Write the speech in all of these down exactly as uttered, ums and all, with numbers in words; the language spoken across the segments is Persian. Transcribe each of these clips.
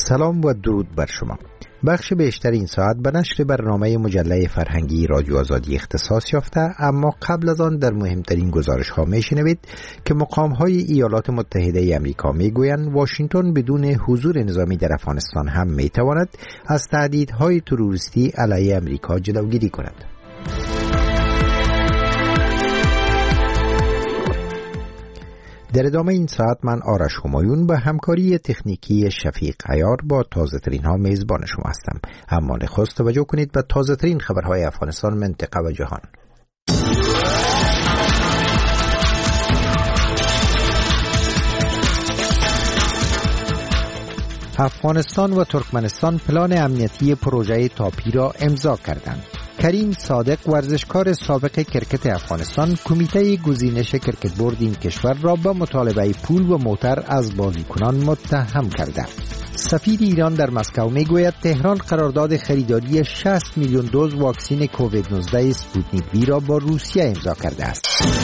سلام و درود بر شما. بخش بیشتر این ساعت به نشر برنامه مجله فرهنگی رادیو آزادی اختصاص یافته، اما قبل از آن در مهمترین گزارش ها می شنوید که مقام های ایالات متحده امریکا می گویند واشنگتن بدون حضور نظامی در افغانستان هم می تواند از تهدیدهای تروریستی علیه امریکا جلوگیری کند. در ادامه این ساعت من آرش همایون به همکاری تکنیکی شفیق عیار با تازه ترین ها میزبان شما هستم. اما نخست توجه کنید به تازه ترین خبرهای افغانستان، منطقه و جهان. افغانستان و ترکمنستان پلان امنیتی پروژه تاپی را امضا کردند. کریم صادق، ورزشکار سابق کرکت افغانستان، کمیته گزینش کرکت بورد این کشور را به مطالبه پول و موتر از بازیکنان متهم کرده. سفیر ایران در مسکو میگوید تهران قرارداد خریداری شصت میلیون دوز واکسن کووید نوزده اسپوتنیک وی را با روسیه امضا کرده است.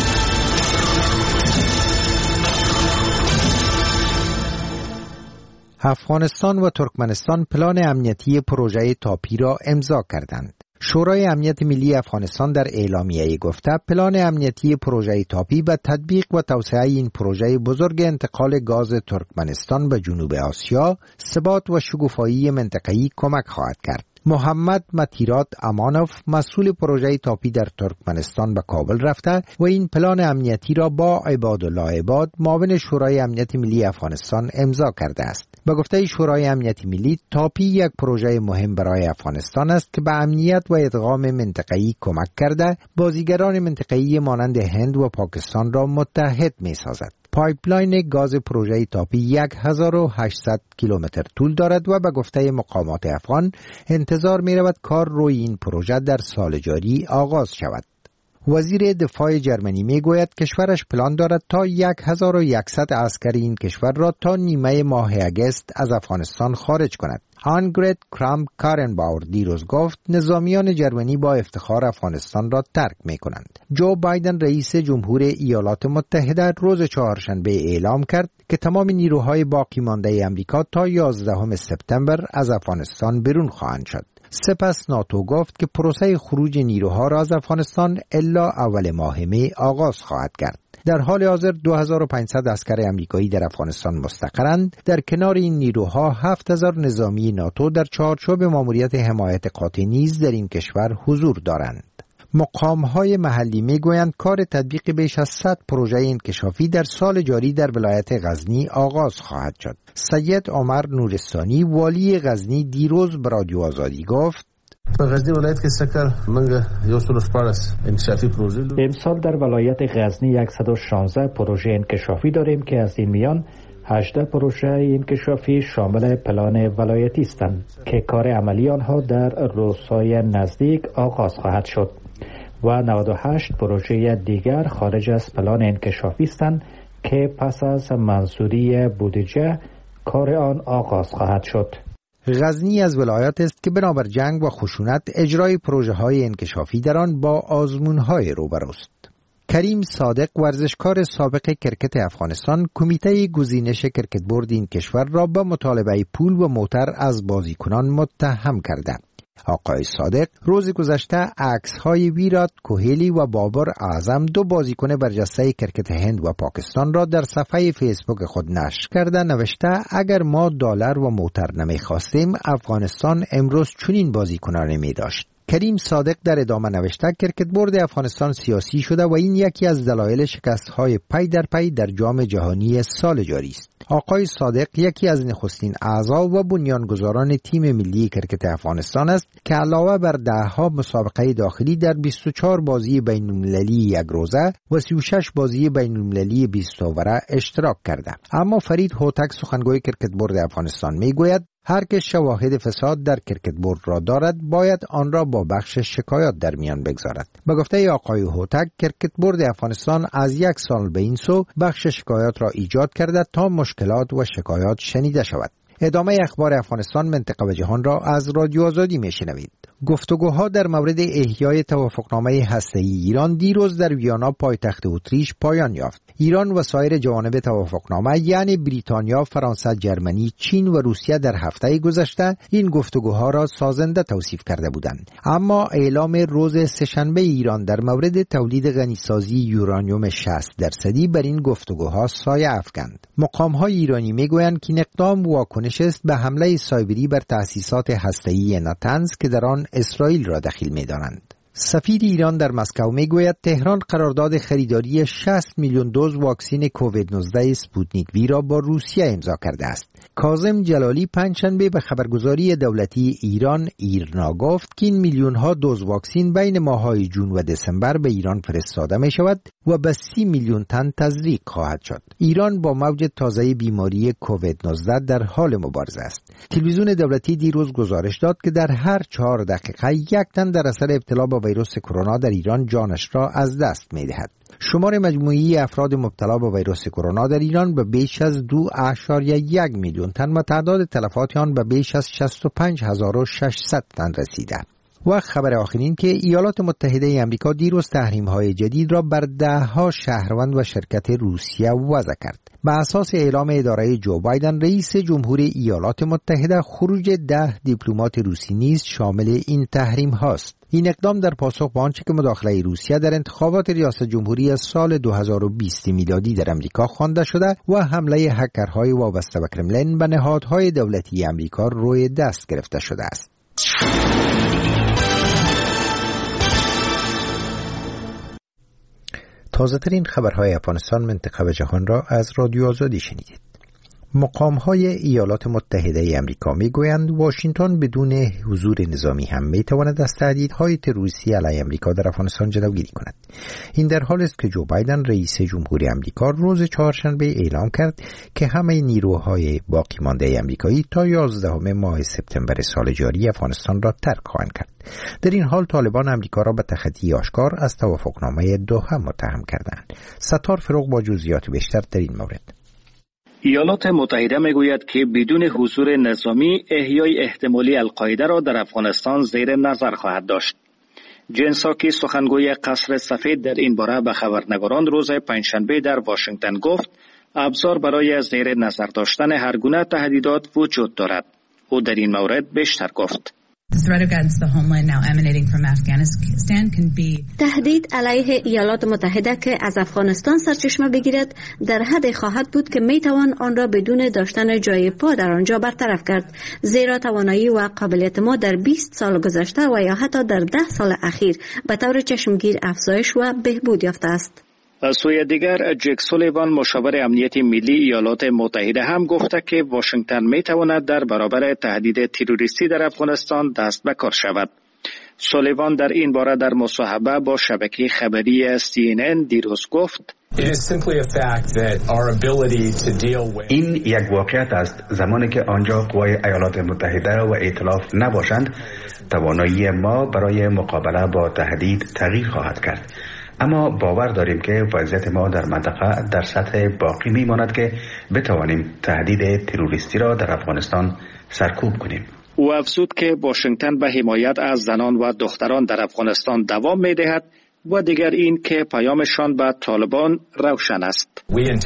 افغانستان و ترکمنستان پلان امنیتی پروژه تاپی را امضا کردند. شورای امنیت ملی افغانستان در اعلامیه گفته پلان امنیتی پروژه تاپی به تطبیق و توسعه این پروژه بزرگ انتقال گاز ترکمنستان به جنوب آسیا، ثبات و شکوفایی منطقه‌ای کمک خواهد کرد. محمد متیرات امانوف، مسئول پروژه تاپی در ترکمنستان، به کابل رفته و این پلان امنیتی را با عبادالله عباد، معاون شورای امنیت ملی افغانستان، امضا کرده است. به گفته شورای امنیت ملی، تاپی یک پروژه مهم برای افغانستان است که به امنیت و ادغام منطقه‌ای کمک کرده بازیگران منطقه‌ای مانند هند و پاکستان را متحد می‌سازد. پایپلاین گاز پروژه تاپی هزار و هشتصد کیلومتر طول دارد و به گفته مقامات افغان انتظار می رود کار روی این پروژه در سال جاری آغاز شود. وزیر دفاع جرمنی می گوید کشورش پلان دارد تا هزار و صد عسکر این کشور را تا نیمه ماه اگست از افغانستان خارج کند. آنگرید کرام کارنباور دیروز گفت نظامیان جرمنی با افتخار افغانستان را ترک می کنند. جو بایدن رئیس جمهور ایالات متحده روز چهارشنبه اعلام کرد که تمام نیروهای باقی مانده امریکا تا یازدهم سپتامبر از افغانستان بیرون خواهند شد. سپس ناتو گفت که پروسه خروج نیروها را از افغانستان الا اول ماه می آغاز خواهد کرد. در حال حاضر دو هزار و پانصد عسکر امریکایی در افغانستان مستقرند. در کنار این نیروها هفت هزار نظامی ناتو در چارچوب ماموریت حمایت قاطع نیز در این کشور حضور دارند. مقام‌های محلی می‌گویند کار تطبیق بیش از صد پروژه انکشافی در سال جاری در ولایت غزنی آغاز خواهد شد. سید عمر نورستانی، والی غزنی، دیروز به رادیو آزادی گفت په غزنی ولایت کې سکر منګه یو سل شپاړس انکشافی پروژه امسال در ولایت غزنی صد و شانزده پروژه انکشافی داریم که از این میان هجده پروژه انکشافی شامل پلان ولایتی هستند که کار عملی آنها در روزهای نزدیک آغاز خواهد شد و نود و هشت پروژه دیگر خارج از پلان انکشافی هستند که پس از منظوری بودجه کار آن آغاز خواهد شد. غزنی از ولایات است که بنابر جنگ و خشونت اجرای پروژه های انکشافی در آن با آزمون های روبروست. کریم صادق، ورزشکار سابق کرکت افغانستان، کمیته گزینش کرکت بورد این کشور را به مطالبه پول و موتر از بازیکنان متهم کرده. آقای صادق روز گذشته عکس‌های ویرات کوهلی و بابر اعظم، دو بازیکن برجسته کرکت هند و پاکستان را در صفحه فیسبوک خود نشر کرده نوشته اگر ما دلار و موتر نمی‌خواستیم افغانستان امروز چنین بازیکنانی می‌داشت. کریم صادق در ادامه نوشته کرکت بورد افغانستان سیاسی شده و این یکی از دلایل شکست‌های پی در پی در جام جهانی سال جاری است. آقای صادق یکی از نخستین اعضا و بنیانگذاران تیم ملی کرکت افغانستان است که علاوه بر ده‌ها مسابقه داخلی در بیست و چهار بازی بین‌المللی یک روزه و سی و شش بازی بین‌المللی بیست اووره اشتراک کرده. اما فرید هوتک، سخنگوی کرکت بورد افغانستان، میگوید هر که شواهد فساد در کرکت بورد را دارد باید آن را با بخش شکایات در میان بگذارد. به گفته آقای هوتک کرکت بورد افغانستان از یک سال به این سو بخش شکایات را ایجاد کرده تا مشکلات و شکایات شنیده شود. ادامه اخبار افغانستان، منطقه و جهان را از رادیو آزادی میشنوید. گفتگوها در مورد احیای توافقنامه هسته‌ای ایران دیروز در ویانا پایتخت اتریش پایان یافت. ایران و سایر جوانب توافقنامه یعنی بریتانیا، فرانسه، جرمنی، چین و روسیه در هفته گذشته این گفتگوها را سازنده توصیف کرده بودند. اما اعلام روز سه‌شنبه ایران در مورد تولید غنیسازی یورانیوم شصت درصدی بر این گفتگوها سایه افکند. مقام‌های ایرانی میگویند که این اقدام واکنش است به حمله سایبری بر تأسیسات هسته‌ای ناتنز که در آن اسرائیل را دخیل می‌دانند. سفیر ایران در مسکو میگوید تهران قرارداد خریداری شصت میلیون دوز واکسن کووید نوزده اسپوتنیک وی را با روسیه امضا کرده است. کاظم جلالی پنجشنبه به خبرگزاری دولتی ایران ایرنا گفت که این میلیون ها دوز واکسن بین ماه‌های جون و دسامبر به ایران فرستاده می شود و به سی میلیون تن تزریق خواهد شد. ایران با موج تازه بیماری کووید نوزده در حال مبارزه است. تلویزیون دولتی دیروز گزارش داد که در هر چهار دقیقه یک تن در اثر ابتلا به ویروس کرونا در ایران جانش را از دست می دهد. شمار مجموعی افراد مبتلا به ویروس کرونا در ایران به بیش از دو اعشاریه یک میلیون تن و تعداد تلفات آن به بیش از شصت و پنج هزار و ششصد تن رسیده. و خبر آخرین که ایالات متحده آمریکا دیروز تحریم‌های جدید را بر ده‌ها شهروند و شرکت روسیه وضع کرد. به اساس اعلام اداره جو بایدن رئیس جمهور ایالات متحده خروج ده دیپلمات روسی نیز شامل این تحریم هاست. این اقدام در پاسخ به آنچه که مداخله روسیه در انتخابات ریاست جمهوری سال دو هزار و بیست میلادی در امریکا خوانده شده و حمله هکرهای وابسته به کرملین به نهادهای دولتی امریکا روی دست گرفته شده است. تازه ترین خبرهای افغانستان، منطقه و جهان را از رادیو آزادی شنیدید. مقام‌های ایالات متحده آمریکا می‌گویند واشنگتن بدون حضور نظامی هم می‌تواند از تهدیدهای تروریستی علیه آمریکا در افغانستان جلوگیری کند. این در حالی است که جو بایدن رئیس جمهوری آمریکا روز چهارشنبه اعلام کرد که همه نیروهای باقی مانده آمریکایی تا یازدهم ماه سپتامبر سال جاری افغانستان را ترک خواهند کرد. در این حال طالبان آمریکا را به تخطی آشکار از توافقنامه دوحه متهم کردند. ستار فروغ با جزئیات بیشتر در این مورد. ایالات متحده میگوید که بدون حضور نظامی احیای احتمالی القاعده را در افغانستان زیر نظر خواهد داشت. جن ساکی سخنگوی قصر سفید در این باره به خبرنگاران روز پنجشنبه در واشنگتن گفت ابزار برای زیر نظر داشتن هر گونه تهدیدات وجود دارد. او در این مورد بیشتر گفت. تهدید علیه ایالات متحده که از افغانستان سرچشمه بگیرد در حد خواهد بود که می توان آن را بدون داشتن جای پا در آنجا برطرف کرد، زیرا توانایی و قابلیت ما در بیست سال گذشته و یا حتی در ده سال اخیر به طور چشمگیر افزایش و بهبود یافته است. از سوی دیگر جک سولیوان مشاور امنیت ملی ایالات متحده هم گفته که واشنگتن می تواند در برابر تهدید تروریستی در افغانستان دست به کار شود. سولیوان در این باره در مصاحبه با شبکه خبری سی ان ان دیروز گفت این یک واقعیت است. زمانی که آنجا قوای ایالات متحده و ائتلاف نباشند توانایی ما برای مقابله با تهدید تغییر خواهد کرد. اما باور داریم که وضعیت ما در منطقه در سطح باقی میماند که بتوانیم تهدید تروریستی را در افغانستان سرکوب کنیم. او افزود که واشنگتن به حمایت از زنان و دختران در افغانستان دوام می‌دهد و دیگر این که پیامشان به طالبان روشن است.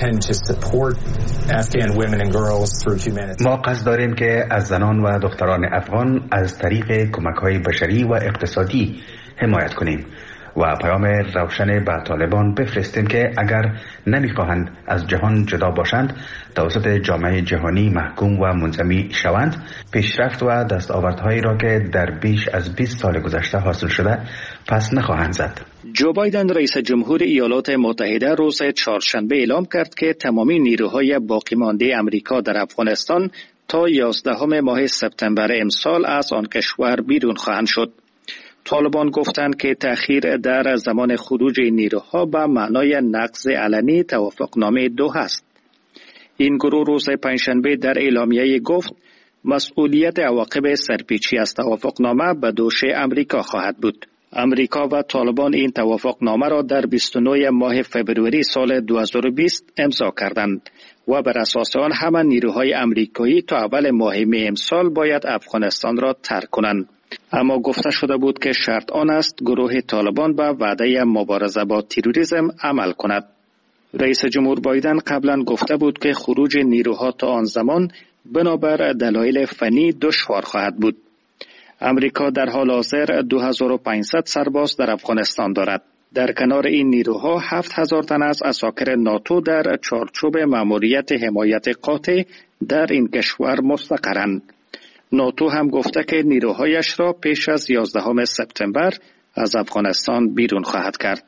ما قصد داریم که از زنان و دختران افغان از طریق کمک‌های بشری و اقتصادی حمایت کنیم و پیام روشن به طالبان بفرستیم که اگر نمیخواهند از جهان جدا باشند توسط جامعه جهانی محکوم و منظمی شوند، پیشرفت و دستاوردهایی را که در بیش از بیست سال گذشته حاصل شده پس نخواهند زد. جو بایدن رئیس جمهور ایالات متحده روز چهارشنبه اعلام کرد که تمامی نیروهای باقی مانده امریکا در افغانستان تا یازدهم ماه سپتامبر امسال از آن کشور بیرون خواهند شد. طالبان گفتند که تأخیر در زمان خروج نیروها به معنای نقض علنی توافقنامه دوحه است. این گروه روز پنجشنبه در اعلامیه گفت مسئولیت عواقب سرپیچی از توافقنامه به دوش امریکا خواهد بود. امریکا و طالبان این توافقنامه را در بیست و نه ماه فوریه سال دو هزار و بیست امضا کردند و بر اساس آن همه نیروهای امریکایی تا اول ماه می امسال باید افغانستان را ترک کنند. اما گفته شده بود که شرط آن است گروه طالبان به وعده مبارزه با تروریسم عمل کند. رئیس جمهور بایدن قبلا گفته بود که خروج نیروها تا آن زمان بنابر دلایل فنی دشوار خواهد بود. امریکا در حال حاضر دو هزار و پانصد سرباز در افغانستان دارد. در کنار این نیروها هفت هزار تن از عساکر ناتو در چارچوب مأموریت حمایت قاطع در این کشور مستقرند. ناتو هم گفته که نیروهایش را پیش از یازدهم سپتامبر از افغانستان بیرون خواهد کرد.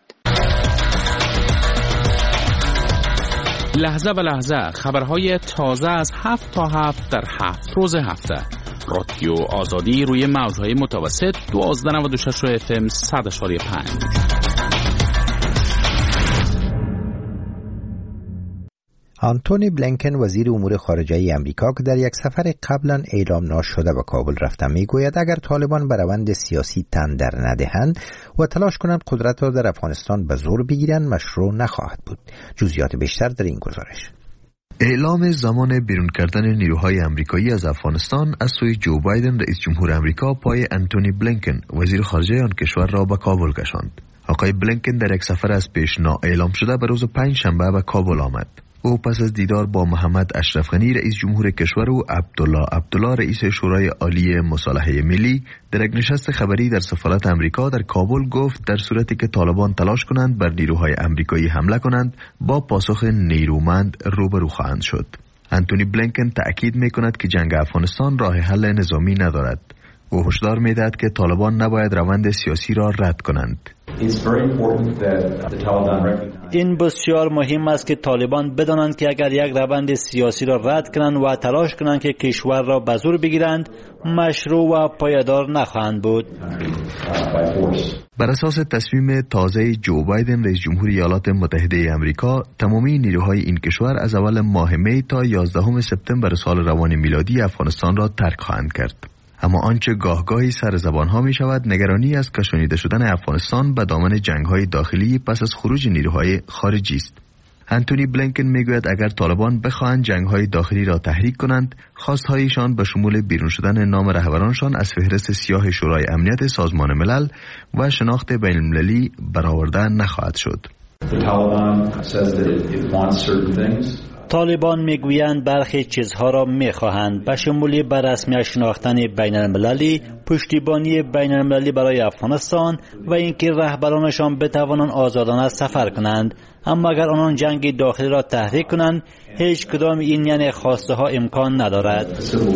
لحظه به لحظه خبرهای تازه از هفت تا هفت در هفت روز هفته. رادیو آزادی روی موجهای متوسط دوازده نود و شش اف ام صد اشاری پنج. آنتونی بلینکن وزیر امور خارجه امریکا که در یک سفر قبلا اعلام نشده به کابل رفته میگوید اگر طالبان به روند سیاسی تن در ندهند و تلاش کنند قدرت را در افغانستان به زور بگیرند مشروع نخواهد بود. جزئیات بیشتر در این گزارش. اعلام زمان بیرون کردن نیروهای امریکایی از افغانستان از سوی جو بایدن رئیس جمهور امریکا پای آنتونی بلینکن وزیر خارجه آن کشور را به کابل کشاند. آقای بلینکن در یک سفر از پیش نااعلام شده به روز پنج شنبه به کابل آمد. او پس از دیدار با محمد اشرف غنی رئیس جمهور کشور و عبدالله عبدالله رئیس شورای عالی مصالحه ملی در یک نشست خبری در سفارت امریکا در کابل گفت در صورتی که طالبان تلاش کنند بر نیروهای امریکایی حمله کنند با پاسخ نیرومند روبرو خواهند شد. آنتونی بلینکن تأکید می‌کند که جنگ افغانستان راه حل نظامی ندارد. او هشدار می‌دهد که طالبان نباید روند سیاسی را رد کنند. این بسیار مهم است که طالبان بدانند که اگر یک روند سیاسی را رد کنند و تلاش کنند که کشور را به زور بگیرند مشروع و پایدار نخواهند بود. بر اساس تصمیم تازه جو بایدن رئیس جمهور ایالات متحده آمریکا تمامی نیروهای این کشور از اول ماه می تا یازدهم سپتامبر سال روان میلادی افغانستان را ترک خواهند کرد. اما آنچه گاهگاهی سر زبان ها می شود نگرانی از کشانیده شدن افغانستان به دامن جنگ های داخلی پس از خروج نیروهای خارجی است. آنتونی بلینکن می گوید اگر طالبان بخواهند جنگ های داخلی را تحریک کنند، خواستهایشان به شمول بیرون شدن نام رهبرانشان از فهرست سیاه شورای امنیت سازمان ملل و شناخت بین المللی برآورده نخواهد شد. طالبان میگویند برخی چیزها را میخواهند به شمول به رسمی شناختن بین المللی، پشتیبانی بین المللی برای افغانستان و اینکه رهبرانشان بتوانند آزادانه سفر کنند. اما اگر آنان جنگ داخلی را تحریک کنند هیچ کدام این یعنی خواسته ها امکان ندارد.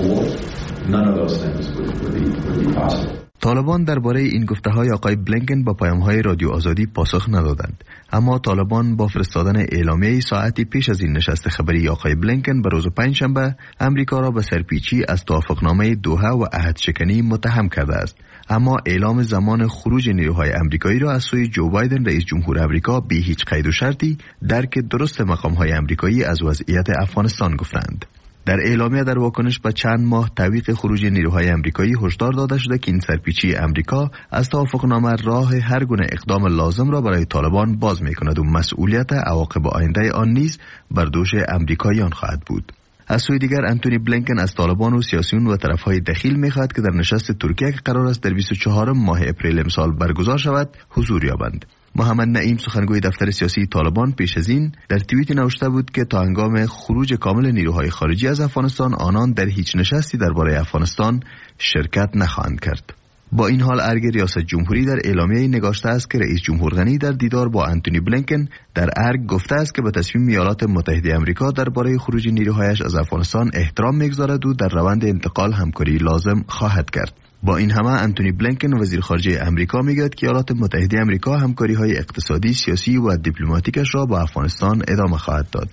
طالبان درباره این گفته‌های آقای بلینکن با پیام‌های رادیو آزادی پاسخ ندادند، اما طالبان با فرستادن اعلامیه ساعتی پیش از این نشست خبری آقای بلینکن به روز پنجشنبه امریکا را به سرپیچی از توافقنامه دوحه و عهدشکنی متهم کرده است. اما اعلام زمان خروج نیروهای امریکایی را از سوی جو بایدن رئیس جمهور امریکا بی هیچ قید و شرطی درک درست مقام‌های امریکایی از وضعیت افغانستان گفتند. در اعلامیه در واکنش به چند ماه تعویق خروج نیروهای امریکایی هشدار داده شده که این سرپیچی امریکا از توافقنامه راه هر گونه اقدام لازم را برای طالبان باز می‌کند و مسئولیت عواقب آینده آن نیز بر دوش امریکاییان خواهد بود. از سوی دیگر آنتونی بلینکن از طالبان و سیاسیون و طرفهای دخیل می‌خواهد که در نشست ترکیه که قرار است در بیست و چهارم ماه اپریل امسال برگزار شود حضور یابند. محمد نعیم سخنگوی دفتر سیاسی طالبان پیش از این در توییت نوشته بود که تا هنگام خروج کامل نیروهای خارجی از افغانستان آنان در هیچ نشستی درباره افغانستان شرکت نخواهند کرد. با این حال ارگ ریاست جمهوری در اعلامیه نگاشته است که رئیس جمهور غنی در دیدار با آنتونی بلینکن در ارگ گفته است که به تصمیم ایالات متحده آمریکا درباره خروج نیروهایش از افغانستان احترام می‌گذارد و در روند انتقال همکاری لازم خواهد کرد. با این همه آنتونی بلینکن وزیر خارجه امریکا میگوید که ایالات متحده آمریکا همکاری‌های اقتصادی، سیاسی و دیپلماتیکش را با افغانستان ادامه خواهد داد.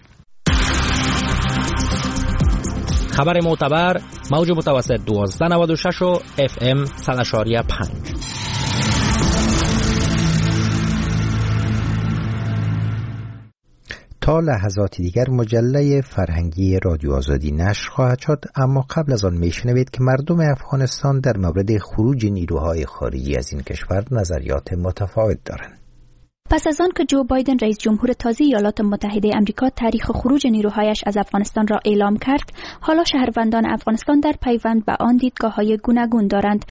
خبر معتبر موج متوسط دوازده نود و شش و اف ام صد اشاری پنج. تا لحظات دیگر مجله فرهنگی رادیو آزادی نشر خواهد شد، اما قبل از آن میشنوید که مردم افغانستان در مورد خروج نیروهای خارجی از این کشور نظریات متفاوت دارند. پس از آن که جو بایدن رئیس جمهور تازه ایالات متحده آمریکا تاریخ خروج نیروهایش از افغانستان را اعلام کرد، حالا شهروندان افغانستان در پیوند به آن دیدگاه‌های گوناگون دارند.